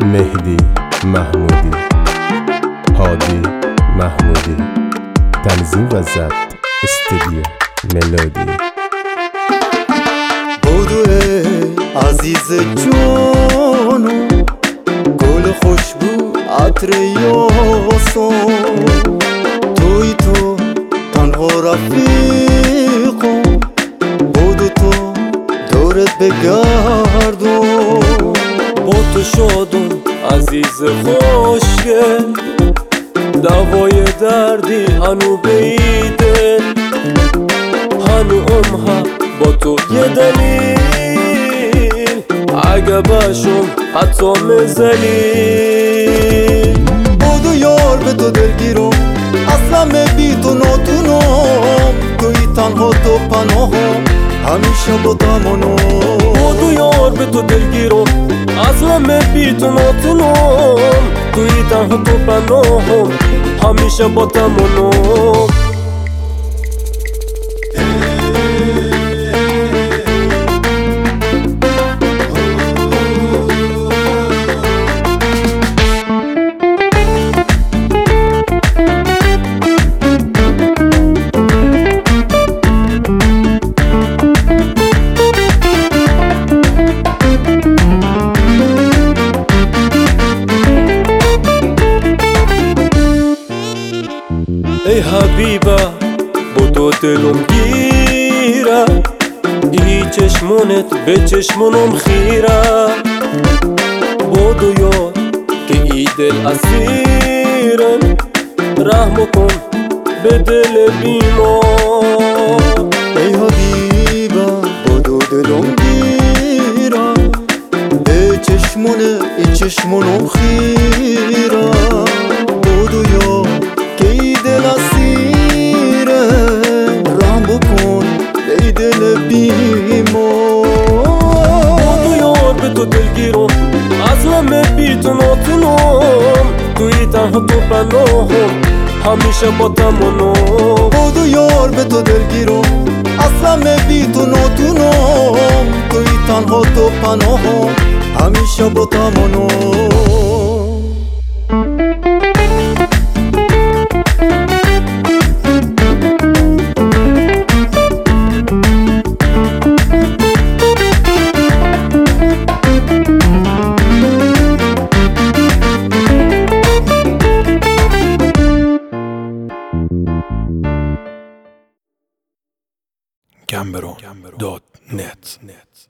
مهدی محمودی، هادی محمودی، تنظیم و ضبط استودیو ملودی. بدو عزیز جانو گل خوشبو عطر یاسون، توی تو تنها رفیقم، بدو تو دورت بگردم. با تو شادم عزیز خوشگل، دوای دردی هنو بیده، هنو امها با تو یه دلیل، اگه باشم حتی مزلیل. بودو یار به تو دلگیرم، اصلا بی تو ناتونم، توی تنها تو پناهم، همیشه با تمانم. بودو یار به تو دلگیرم، اصلا بی تو ناتونم، توی تنها تو پناهم، همیشه با تمانم. ای حبیبه بدو دلم گیره، ای چشمونت به چشمونم خیره. بدو یار که ای دل اسیرم، رحم کن به دل بیمار. ای حبیبه بدو دلم گیره، ای چشمونم خیره. بدو یار که ای دل اسیره، رحم بکن ای دل بیمار. بدو یار به تو دلگیرم، اصلا بی تو ناتونم، توی تنها تو پناهم، همیشه با تمانم. بدو یار به تو دلگیرم، اصلا بی تو ناتونم، توی تنها تو پناهم، همیشه با تمانم.